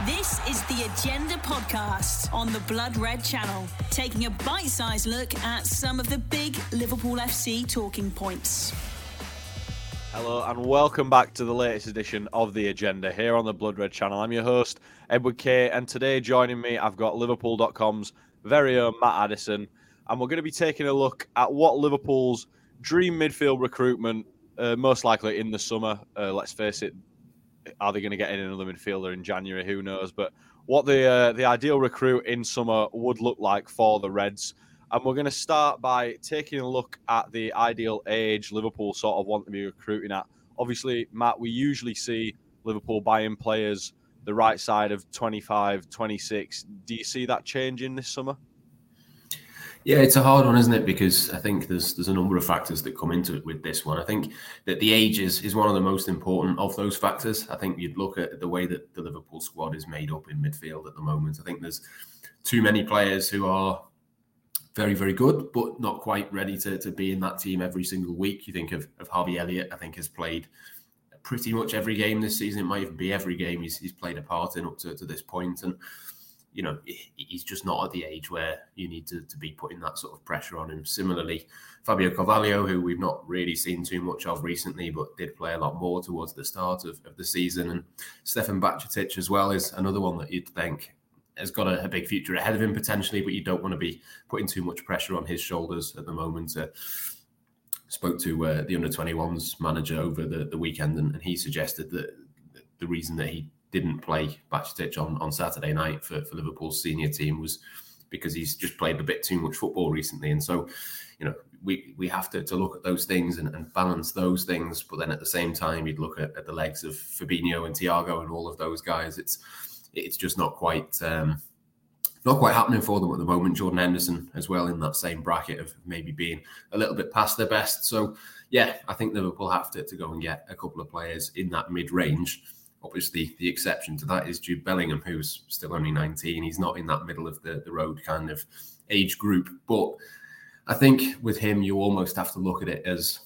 This is the Agenda podcast on the Blood Red Channel, taking a bite-sized look at some of the big Liverpool FC talking points. Hello and welcome back to the latest edition of The Agenda here on the Blood Red Channel. I'm your host, Edward Kay, and today joining me, I've got Liverpool.com's very own Matt Addison, and we're going to be taking a look at what Liverpool's dream midfield recruitment, most likely in the summer, let's face it, are they going to get in another midfielder in January? Who knows? But what the ideal recruit in summer would look like for the Reds. And we're going to start by taking a look at the ideal age Liverpool sort of want to be recruiting at. Obviously, Matt, we usually see Liverpool buying players the right side of 25, 26. Do you see that changing this summer? Yeah, it's a hard one, isn't it? Because I think there's a number of factors that come into it with this one. I think that the age is one of the most important of those factors. I think you'd look at the way that the Liverpool squad is made up in midfield at the moment. I think there's too many players who are very, very good, but not quite ready to be in that team every single week. You think of Harvey Elliott, I think has played pretty much every game this season. It might even be every game he's played a part in up to this point. And you know, he's just not at the age where you need to be putting that sort of pressure on him. Similarly, Fabio Carvalho, who we've not really seen too much of recently, but did play a lot more towards the start of the season. And Stefan Bajcetic as well is another one that you'd think has got a big future ahead of him potentially, but you don't want to be putting too much pressure on his shoulders at the moment. Spoke to the under-21s manager over the weekend, and he suggested that the reason that he didn't play Bajcetic on Saturday night for Liverpool's senior team was because he's just played a bit too much football recently. And so, you know, we have to look at those things and balance those things. But then at the same time, you'd look at the legs of Fabinho and Thiago and all of those guys. It's just not quite happening for them at the moment. Jordan Henderson as well in that same bracket of maybe being a little bit past their best. So, yeah, I think Liverpool have to go and get a couple of players in that mid-range. Obviously, the exception to that is Jude Bellingham, who's still only 19. He's not in that middle of the road kind of age group. But I think with him, you almost have to look at it as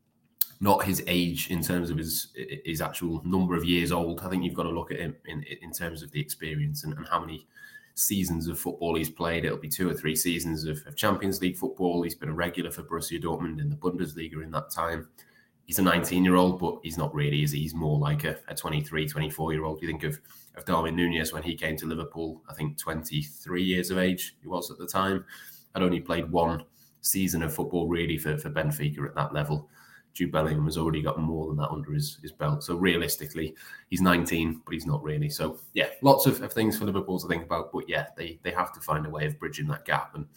not his age in terms of his actual number of years old. I think you've got to look at him in terms of the experience and how many seasons of football he's played. It'll be 2 or 3 seasons of Champions League football. He's been a regular for Borussia Dortmund in the Bundesliga in that time. He's a 19-year-old, but he's not really, is he? He's more like a 23, 24-year-old. You think of Darwin Núñez when he came to Liverpool, I think 23 years of age he was at the time. Had only played 1 season of football really for Benfica at that level. Jude Bellingham has already got more than that under his belt. So realistically, he's 19, but he's not really. So yeah, lots of things for Liverpool to think about. But yeah, they have to find a way of bridging that gap. And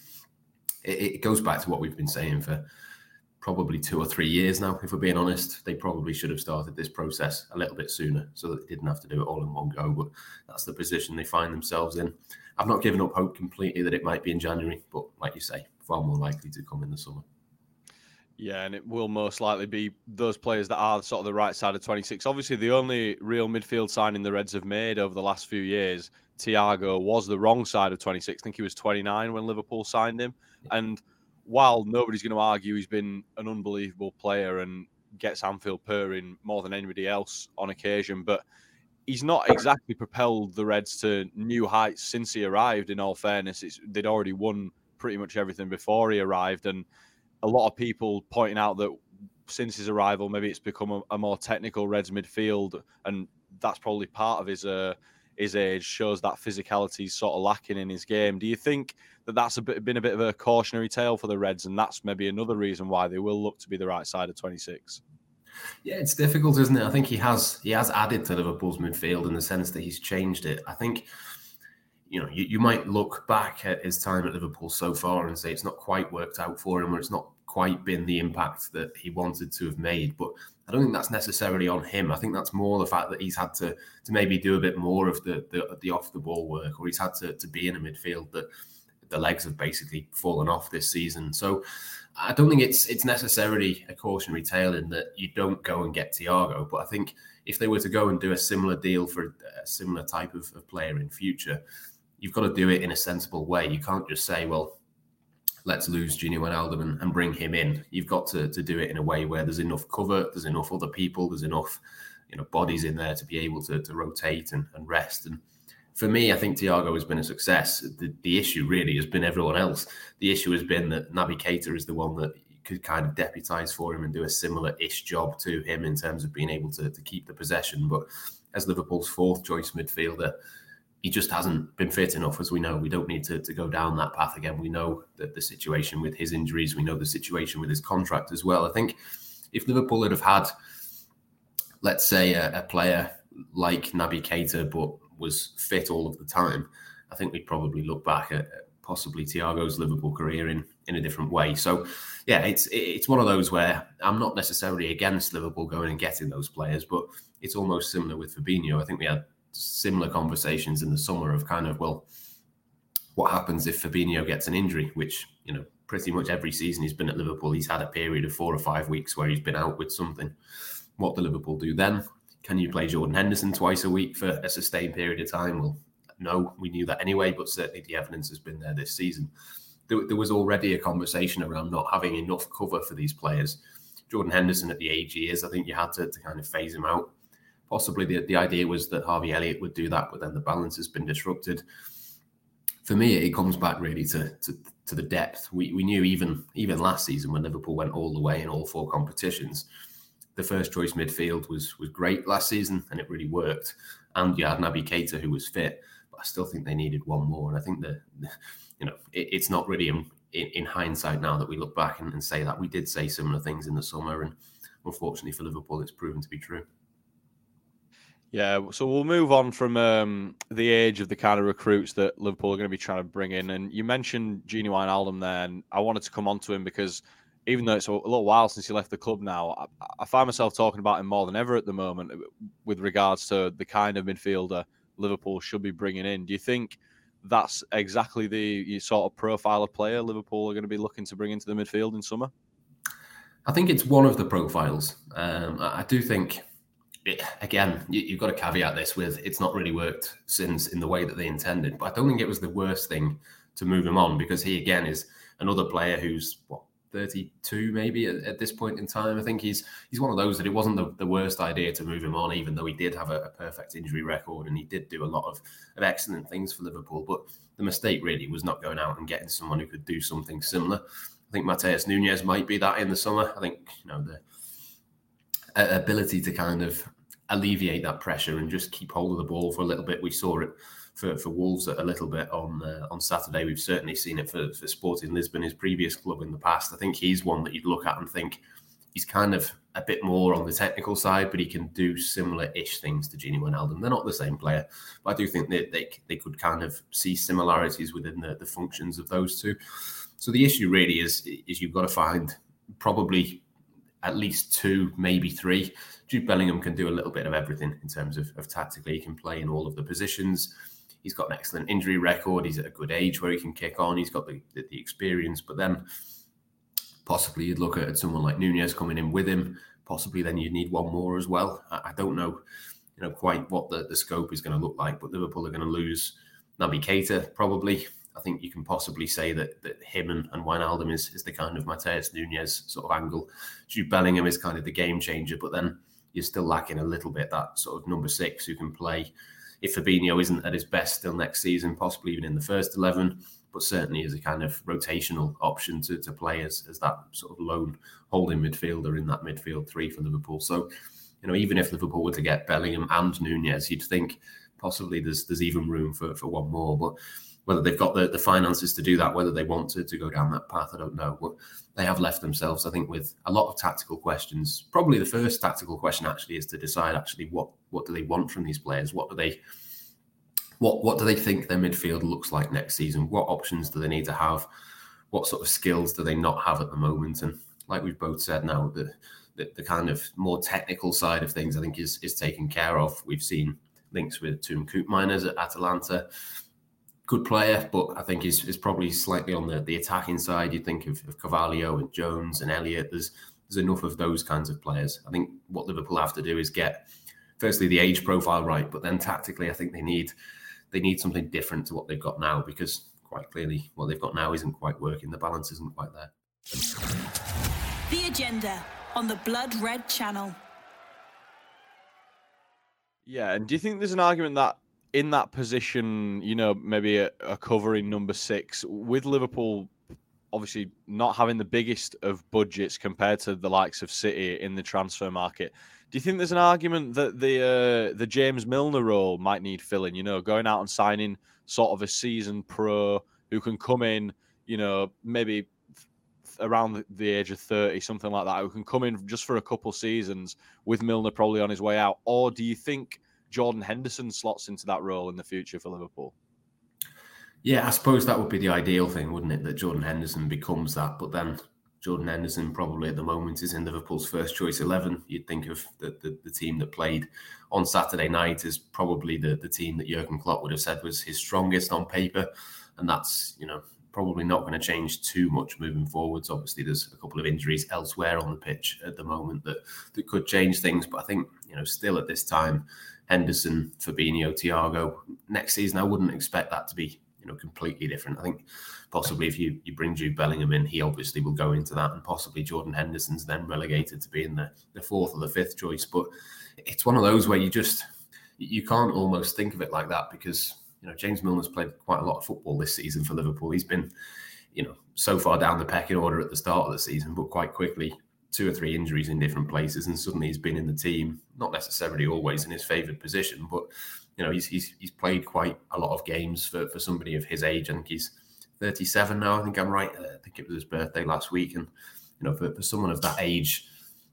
it goes back to what we've been saying for probably 2 or 3 years now, if we're being honest. They probably should have started this process a little bit sooner so that they didn't have to do it all in one go. But that's the position they find themselves in. I've not given up hope completely that it might be in January, but like you say, far more likely to come in the summer. Yeah, and it will most likely be those players that are sort of the right side of 26. Obviously, the only real midfield signing the Reds have made over the last few years, Thiago, was the wrong side of 26. I think he was 29 when Liverpool signed him. And while nobody's going to argue he's been an unbelievable player and gets Anfield purring more than anybody else on occasion, but he's not exactly propelled the Reds to new heights since he arrived, in all fairness. They'd already won pretty much everything before he arrived, and a lot of people pointing out that since his arrival, maybe it's become a more technical Reds midfield, and that's probably part of his age, shows that physicality is sort of lacking in his game. Do you think that that's been a bit of a cautionary tale for the Reds, and that's maybe another reason why they will look to be the right side of 26? Yeah, it's difficult, isn't it? I think he has added to Liverpool's midfield in the sense that he's changed it. I think, you know, you might look back at his time at Liverpool so far and say it's not quite worked out for him, or it's not quite been the impact that he wanted to have made. But I don't think that's necessarily on him. I think that's more the fact that he's had to maybe do a bit more of the off the ball work, or he's had to be in a midfield that the legs have basically fallen off this season. So I don't think it's necessarily a cautionary tale in that you don't go and get Thiago. But I think if they were to go and do a similar deal for a similar type of player in future, you've got to do it in a sensible way. You can't just say, well, let's lose Gini Wijnaldum and bring him in. You've got to do it in a way where there's enough cover, there's enough other people, there's enough bodies in there to be able to rotate and rest. And for me, I think Thiago has been a success. The issue really has been everyone else. The issue has been that Naby Keita is the one that could kind of deputise for him and do a similar-ish job to him in terms of being able to keep the possession. But as Liverpool's fourth choice midfielder, he just hasn't been fit enough, as we know. We don't need to go down that path again. We know that the situation with his injuries, we know the situation with his contract as well. I think if Liverpool had have had, let's say, a player like Naby Keita, but was fit all of the time, I think we'd probably look back at possibly Thiago's Liverpool career in a different way. So, yeah, it's one of those where I'm not necessarily against Liverpool going and getting those players, but it's almost similar with Fabinho. I think we had similar conversations in the summer of kind of, well, what happens if Fabinho gets an injury, which, you know, pretty much every season he's been at Liverpool, he's had a period of 4 or 5 weeks where he's been out with something. What do Liverpool do then? Can you play Jordan Henderson twice a week for a sustained period of time? Well, no, we knew that anyway, but certainly the evidence has been there this season. There was already a conversation around not having enough cover for these players. Jordan Henderson at the age he is, I think you had to kind of phase him out. Possibly the idea was that Harvey Elliott would do that, but then the balance has been disrupted. For me, it comes back really to the depth. We knew even last season when Liverpool went all the way in all 4 competitions, the first choice midfield was great last season and it really worked. And you had Naby Keita who was fit, but I still think they needed one more. And I think that, you know, it's not really in hindsight now that we look back and say that. We did say similar things in the summer, and unfortunately for Liverpool, it's proven to be true. Yeah, so we'll move on from the age of the kind of recruits that Liverpool are going to be trying to bring in. And you mentioned Gini Wijnaldum there, and I wanted to come on to him because even though it's a little while since he left the club now, I find myself talking about him more than ever at the moment with regards to the kind of midfielder Liverpool should be bringing in. Do you think that's exactly the sort of profile of player Liverpool are going to be looking to bring into the midfield in summer? I think it's one of the profiles. I do think... Again, you've got to caveat this with it's not really worked since in the way that they intended. But I don't think it was the worst thing to move him on, because he, again, is another player who's, 32 maybe at this point in time. I think he's one of those that it wasn't the worst idea to move him on, even though he did have a perfect injury record and he did do a lot of excellent things for Liverpool. But the mistake really was not going out and getting someone who could do something similar. I think Matheus Nunes might be that in the summer. I think, you know, the ability to kind of alleviate that pressure and just keep hold of the ball for a little bit. We saw it for Wolves a little bit on Saturday. We've certainly seen it for Sporting Lisbon, his previous club in the past. I think he's one that you'd look at and think he's kind of a bit more on the technical side, but he can do similar-ish things to Gini Wijnaldum. They're not the same player, but I do think that they could kind of see similarities within the functions of those two. So the issue really is you've got to find probably at least 2, maybe 3. Jude Bellingham can do a little bit of everything in terms of tactically. He can play in all of the positions. He's got an excellent injury record. He's at a good age where he can kick on. He's got the experience. But then possibly you'd look at someone like Nunes coming in with him. Possibly then you'd need one more as well. I don't know, quite what the scope is going to look like. But Liverpool are going to lose Naby Keita probably. I think you can possibly say that him and Wijnaldum is the kind of Matheus Nunes sort of angle. Jude Bellingham is kind of the game changer, but then you're still lacking a little bit that sort of number 6 who can play. If Fabinho isn't at his best still next season, possibly even in the first 11, but certainly as a kind of rotational option to play as that sort of lone holding midfielder in that midfield 3 for Liverpool. So, even if Liverpool were to get Bellingham and Nunes, you'd think possibly there's even room for one more. But whether they've got the finances to do that, whether they want to go down that path, I don't know. But they have left themselves, I think, with a lot of tactical questions. Probably the first tactical question actually is to decide what do they want from these players? What do they think their midfield looks like next season? What options do they need to have? What sort of skills do they not have at the moment? And like we've both said now, the kind of more technical side of things, I think, is taken care of. We've seen links with Toom Koopmeiners at Atalanta. Good player, but I think is probably slightly on the attacking side. You think of Carvalho and Jones and Elliott. There's enough of those kinds of players. I think what Liverpool have to do is get, firstly, the age profile right, but then tactically, I think they need something different to what they've got now, because quite clearly what they've got now isn't quite working. The balance isn't quite there. The Agenda on the Blood Red Channel. Yeah, and do you think there's an argument that in that position, maybe a covering number 6 with Liverpool, obviously not having the biggest of budgets compared to the likes of City in the transfer market. Do you think there's an argument that the James Milner role might need filling? Going out and signing sort of a seasoned pro who can come in, maybe around the age of 30, something like that, who can come in just for a couple seasons with Milner probably on his way out? Or do you think Jordan Henderson slots into that role in the future for Liverpool? Yeah, I suppose that would be the ideal thing, wouldn't it? That Jordan Henderson becomes that. But then Jordan Henderson probably at the moment is in Liverpool's first choice 11. You'd think of the team that played on Saturday night as probably the team that Jurgen Klopp would have said was his strongest on paper. And that's, probably not going to change too much moving forwards. Obviously, there's a couple of injuries elsewhere on the pitch at the moment that could change things. But I think, still at this time, Henderson, Fabinho, Thiago, next season, I wouldn't expect that to be, completely different. I think possibly if you bring Jude Bellingham in, he obviously will go into that, and possibly Jordan Henderson's then relegated to being the 4th or the 5th choice. But it's one of those where you can't almost think of it like that, because James Milner's played quite a lot of football this season for Liverpool. He's been, so far down the pecking order at the start of the season, but quite quickly 2 or 3 injuries in different places, and suddenly he's been in the team, not necessarily always in his favoured position, but he's played quite a lot of games for somebody of his age. I think he's 37 now. I think I'm right. I think it was his birthday last week, and for someone of that age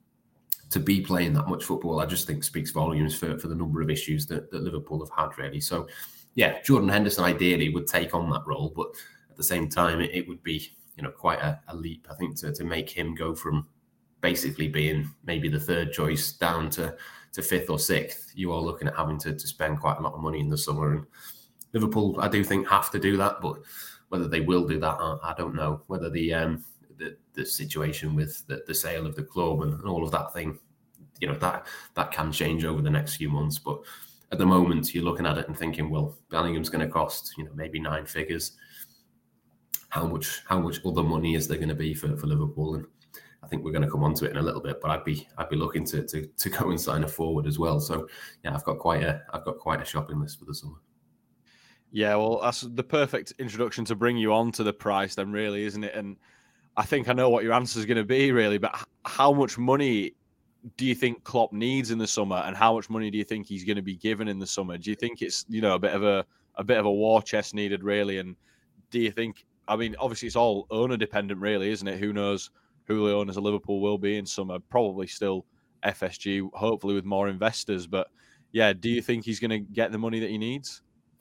to be playing that much football, I just think speaks volumes for the number of issues that Liverpool have had, really. So, yeah, Jordan Henderson ideally would take on that role, but at the same time, it would be, quite a leap, I think, to make him go from basically being maybe the 3rd choice down to 5th or 6th. You are looking at having to spend quite a lot of money in the summer. And Liverpool, I do think, have to do that, but whether they will do that, I don't know. Whether the situation with the sale of the club and all of that thing, that can change over the next few months. But at the moment, you're looking at it and thinking, well, Bellingham's going to cost, maybe 9 figures. How much other money is there going to be for Liverpool? And I think we're going to come on to it in a little bit, but I'd be looking to go and sign a forward as well. So yeah, I've got quite a shopping list for the summer. Yeah, well, that's the perfect introduction to bring you on to the price then, really, isn't it? And I think I know what your answer is going to be, really, but how much money do you think Klopp needs in the summer, and how much money do you think he's going to be given in the summer? Do you think it's, a bit of a war chest needed, really? And do you think, I mean, obviously it's all owner dependent, really, isn't it? Who knows who the owners of Liverpool will be in summer? Probably still FSG, hopefully with more investors. But yeah, do you think he's going to get the money that he needs?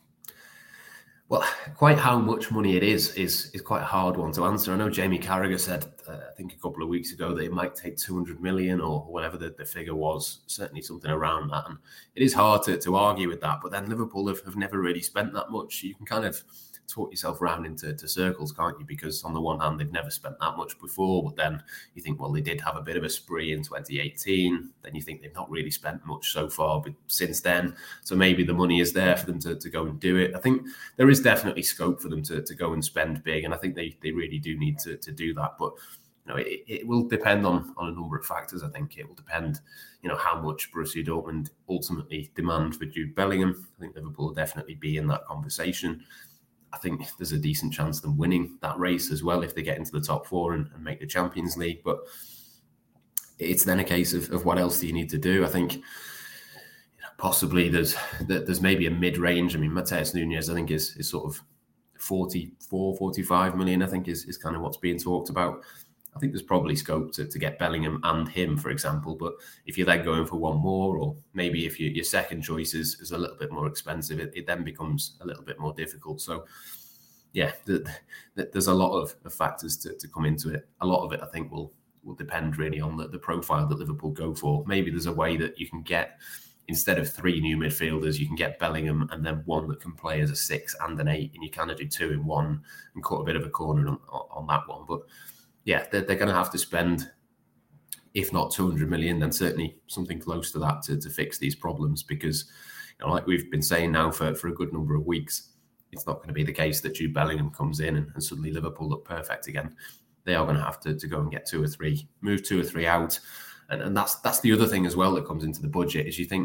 Well, quite how much money it is quite a hard one to answer. I know Jamie Carragher said, I think a couple of weeks ago, that it might take 200 million or whatever the figure was, certainly something around that. And it is hard to argue with that. But then Liverpool have never really spent that much. You can kind of talk yourself around into circles, can't you? Because on the one hand, they've never spent that much before, but then you think, well, they did have a bit of a spree in 2018. Then you think they've not really spent much so far since then. So maybe the money is there for them to go and do it. I think there is definitely scope for them to go and spend big, and I think they really do need to do that. But it will depend on a number of factors. I think it will depend, how much Borussia Dortmund ultimately demand for Jude Bellingham. I think Liverpool will definitely be in that conversation. I think there's a decent chance of them winning that race as well if they get into the top 4 and make the Champions League. But it's then a case of what else do you need to do? I think possibly there's maybe a mid-range. I mean, Matheus Nunes, I think, is sort of 44, 45 million, I think, is kind of what's being talked about. I think there's probably scope to get Bellingham and him, for example. But if you're then going for one more, or maybe if your second choice is a little bit more expensive, it then becomes a little bit more difficult. So, yeah, there's a lot of factors to come into it. A lot of it, I think, will depend really on the profile that Liverpool go for. Maybe there's a way that you can get, instead of 3 new midfielders, you can get Bellingham and then one that can play as a 6 and an 8, and you kind of do 2 in 1 and cut a bit of a corner on that one. But yeah, they're going to have to spend, if not 200 million, then certainly something close to that to fix these problems. Because, like we've been saying now for a good number of weeks, it's not going to be the case that Jude Bellingham comes in and suddenly Liverpool look perfect again. They are going to have to go and get 2 or 3, move 2 or 3 out. And that's the other thing as well that comes into the budget, is you think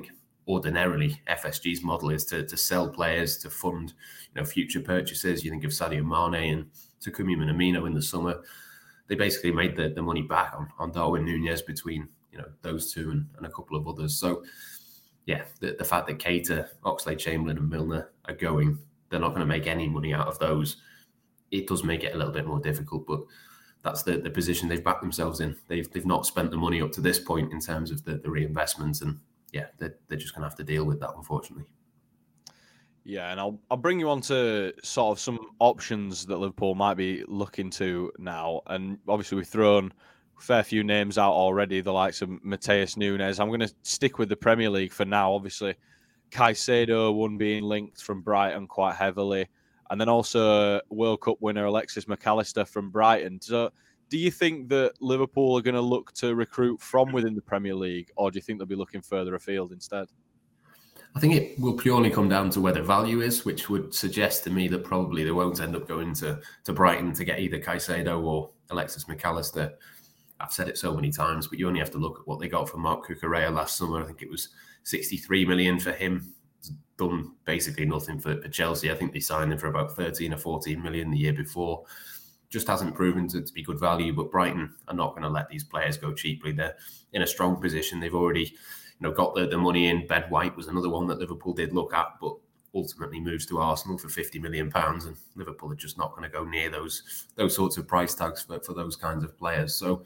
ordinarily FSG's model is to sell players to fund future purchases. You think of Sadio Mane and Takumi Minamino in the summer. They basically made the money back on Darwin Nunez between those two and a couple of others. So yeah, the fact that Keita, Oxlade-Chamberlain and Milner are going, they're not going to make any money out of those. It does make it a little bit more difficult, but that's the position they've backed themselves in. They've not spent the money up to this point in terms of the reinvestment, and yeah, they're just going to have to deal with that, unfortunately. Yeah, and I'll bring you on to sort of some options that Liverpool might be looking to now. And obviously we've thrown a fair few names out already, the likes of Matheus Nunes. I'm going to stick with the Premier League for now. Obviously, Caicedo, one being linked from Brighton quite heavily. And then also World Cup winner Alexis McAllister from Brighton. So do you think that Liverpool are going to look to recruit from within the Premier League, or do you think they'll be looking further afield instead? I think it will purely come down to where the value is, which would suggest to me that probably they won't end up going to Brighton to get either Caicedo or Alexis McAllister. I've said it so many times, but you only have to look at what they got from Marc Cucurella last summer. I think it was 63 million for him. It's done basically nothing for Chelsea. I think they signed him for about 13 or 14 million the year before. Just hasn't proven to be good value, but Brighton are not going to let these players go cheaply. They're in a strong position. They've already got the money in. Ben White was another one that Liverpool did look at, but ultimately moves to Arsenal for £50 million, and Liverpool are just not going to go near those sorts of price tags for those kinds of players. So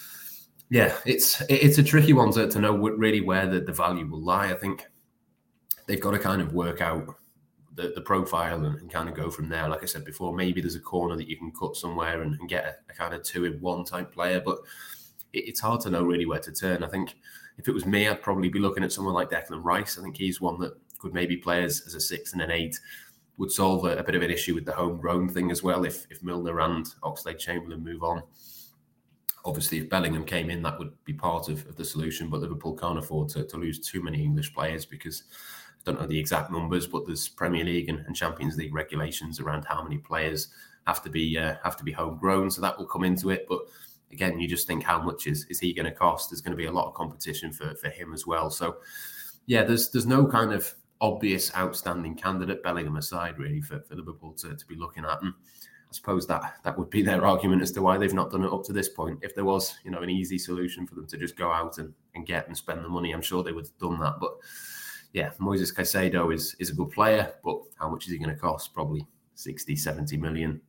yeah, it's a tricky one to know really where the value will lie. I think they've got to kind of work out the profile and kind of go from there. Like I said before, maybe there's a corner that you can cut somewhere and get a kind of 2-in-1 type player, but it's hard to know really where to turn. I think if it was me, I'd probably be looking at someone like Declan Rice. I think he's one that could maybe play as a 6 and an 8, would solve a bit of an issue with the homegrown thing as well if Milner and Oxlade-Chamberlain move on. Obviously, if Bellingham came in, that would be part of the solution, but Liverpool can't afford to lose too many English players because I don't know the exact numbers, but there's Premier League and Champions League regulations around how many players have to be homegrown, so that will come into it. But again, you just think, how much is he going to cost? There's going to be a lot of competition for him as well. So yeah, there's no kind of obvious outstanding candidate, Bellingham aside, really, for Liverpool to be looking at. And I suppose that would be their argument as to why they've not done it up to this point. If there was, an easy solution for them to just go out and get and spend the money, I'm sure they would have done that. But yeah, Moises Caicedo is a good player, but how much is he going to cost? Probably 60, 70 million.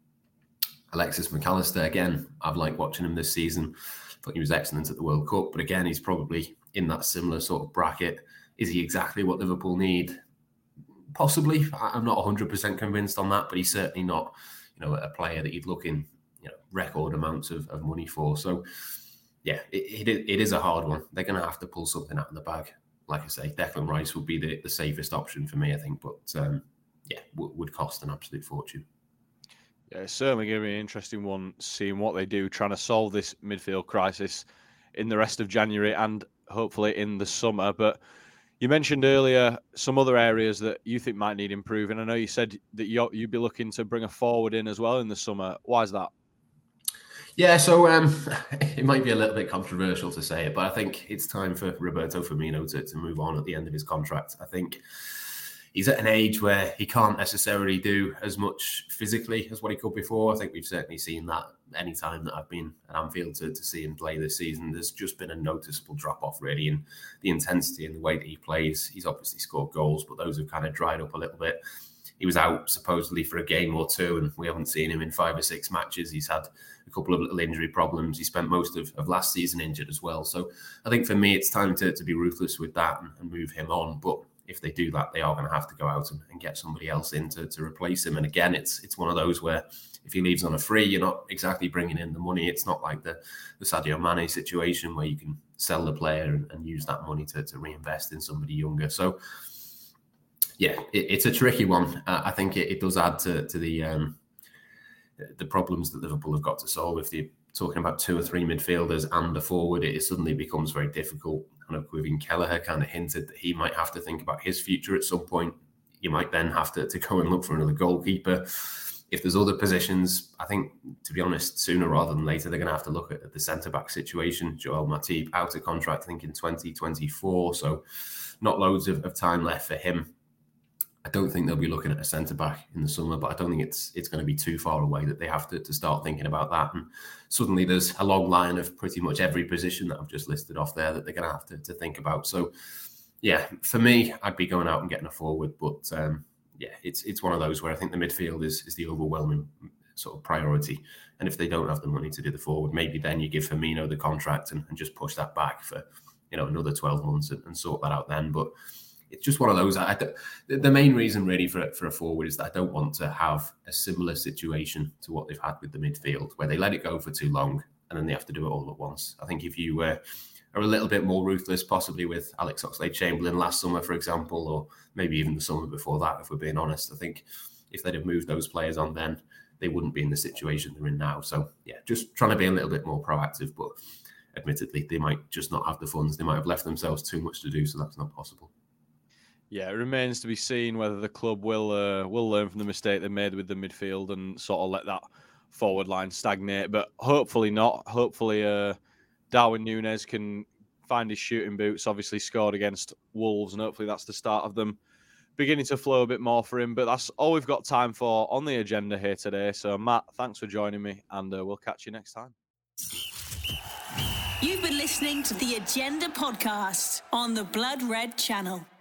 Alexis McAllister, again, I've liked watching him this season. I thought he was excellent at the World Cup, but again, he's probably in that similar sort of bracket. Is he exactly what Liverpool need? Possibly. I'm not 100% convinced on that, but he's certainly not, a player that you'd look in, record amounts of money for. So, yeah, it is a hard one. They're going to have to pull something out of the bag. Like I say, Declan Rice would be the safest option for me, I think, but would cost an absolute fortune. Yeah, it's certainly going to be an interesting one, seeing what they do, trying to solve this midfield crisis in the rest of January and hopefully in the summer. But you mentioned earlier some other areas that you think might need improving. I know you said that you'd be looking to bring a forward in as well in the summer. Why is that? Yeah, so it might be a little bit controversial to say it, but I think it's time for Roberto Firmino to move on at the end of his contract. I think he's at an age where he can't necessarily do as much physically as what he could before. I think we've certainly seen that any time that I've been at Anfield to see him play this season. There's just been a noticeable drop-off, really, in the intensity and the way that he plays. He's obviously scored goals, but those have kind of dried up a little bit. He was out supposedly for a game or two, and we haven't seen him in 5 or 6 matches. He's had a couple of little injury problems. He spent most of last season injured as well. So I think for me, it's time to be ruthless with that and move him on. But if they do that, they are going to have to go out and get somebody else in to replace him. And again, it's one of those where if he leaves on a free, you're not exactly bringing in the money. It's not like the Sadio Mane situation where you can sell the player and use that money to reinvest in somebody younger. So yeah, it's a tricky one. I think it does add to the problems that Liverpool have got to solve. If you're talking about 2 or 3 midfielders and a forward, it suddenly becomes very difficult. Kind of Quivin Kelleher kind of hinted that he might have to think about his future at some point. You might then have to go and look for another goalkeeper. if there's other positions, I think, to be honest, sooner rather than later, they're going to have to look at the centre-back situation. Joel Matip out of contract, I think, in 2024, so not loads of time left for him. I don't think they'll be looking at a centre-back in the summer, but I don't think it's going to be too far away that they have to start thinking about that. And suddenly there's a long line of pretty much every position that I've just listed off there that they're going to have to think about. So, yeah, for me, I'd be going out and getting a forward, but yeah, it's one of those where I think the midfield is the overwhelming sort of priority. And if they don't have the money to do the forward, maybe then you give Firmino the contract and just push that back for, another 12 months and sort that out then. But it's just one of those. The main reason really for a forward is that I don't want to have a similar situation to what they've had with the midfield, where they let it go for too long and then they have to do it all at once. I think if you are a little bit more ruthless, possibly with Alex Oxlade-Chamberlain last summer, for example, or maybe even the summer before that, if we're being honest, I think if they'd have moved those players on then, they wouldn't be in the situation they're in now. So, yeah, just trying to be a little bit more proactive, but admittedly, they might just not have the funds. They might have left themselves too much to do, so that's not possible. Yeah, it remains to be seen whether the club will learn from the mistake they made with the midfield and sort of let that forward line stagnate. But hopefully not. Hopefully Darwin Núñez can find his shooting boots, obviously scored against Wolves, and hopefully that's the start of them beginning to flow a bit more for him. But that's all we've got time for on the agenda here today. So, Matt, thanks for joining me, and we'll catch you next time. You've been listening to the Agenda Podcast on the Blood Red Channel.